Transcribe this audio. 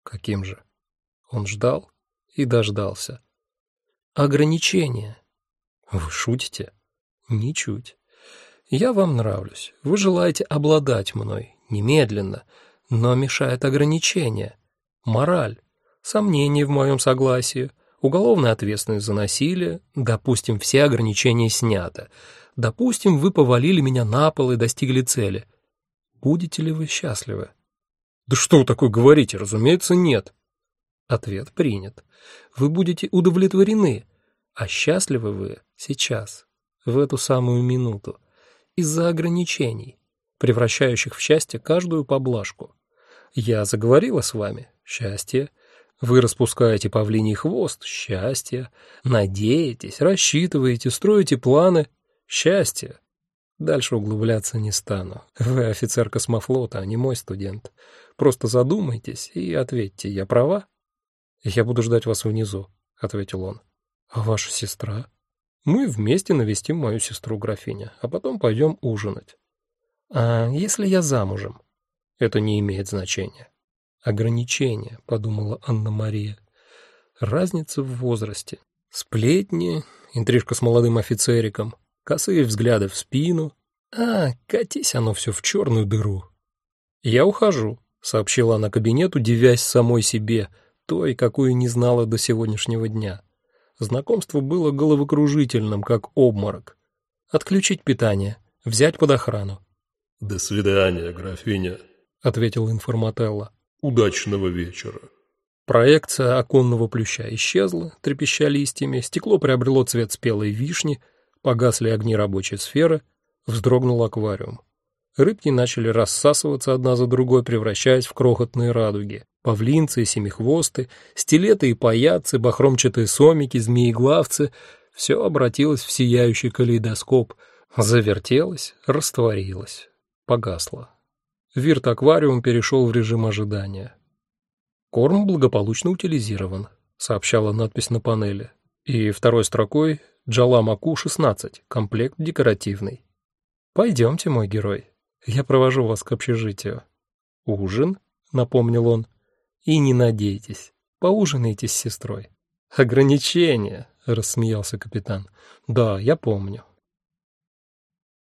Каким же? Он ждал и дождался. Ограничения. Вы шутите? Ничуть. Я вам нравлюсь. Вы желаете обладать мной немедленно, но мешает ограничение. Мораль, сомнения в моем согласии, уголовная ответственность за насилие, допустим, все ограничения снято. Допустим, вы повалили меня на пол и достигли цели. Будете ли вы счастливы? Да что вы такое говорите? Разумеется, нет. Ответ принят. Вы будете удовлетворены, а счастливы вы сейчас, в эту самую минуту, из-за ограничений, превращающих в счастье каждую поблажку. Я заговорила с вами — счастье. Вы распускаете павлиний хвост — счастье. Надеетесь, рассчитываете, строите планы — счастье. Дальше углубляться не стану. Вы офицер космофлота, а не мой студент. Просто задумайтесь и ответьте, я права? Я буду ждать вас внизу, ответил он. А ваша сестра? Мы вместе навестим мою сестру, графиня, а потом пойдем ужинать. А если я замужем? Это не имеет значения. Ограничения, подумала Анна-Мария. Разница в возрасте. Сплетни, интрижка с молодым офицериком, косые взгляды в спину. Катись оно все в черную дыру. Я ухожу, сообщила она кабинету, дивясь самой себе, той, какую не знала до сегодняшнего дня. Знакомство было головокружительным, как обморок. Отключить питание, взять под охрану. «До свидания, графиня», — ответил информателло. «Удачного вечера». Проекция оконного плюща исчезла, трепеща листьями, стекло приобрело цвет спелой вишни, погасли огни рабочей сферы, вздрогнул аквариум. Рыбки начали рассасываться одна за другой, превращаясь в крохотные радуги. Павлинцы и семихвосты, стилеты и паяцы, бахромчатые сомики, змееглавцы — все обратилось в сияющий калейдоскоп, завертелось, растворилось, погасло. Вирт-аквариум перешел в режим ожидания. «Корм благополучно утилизирован», — сообщала надпись на панели. И второй строкой «Джала-Маку-16, комплект декоративный». «Пойдемте, мой герой, я провожу вас к общежитию». «Ужин?» — напомнил он. «И не надейтесь, поужинайте с сестрой». «Ограничения», — рассмеялся капитан. «Да, я помню.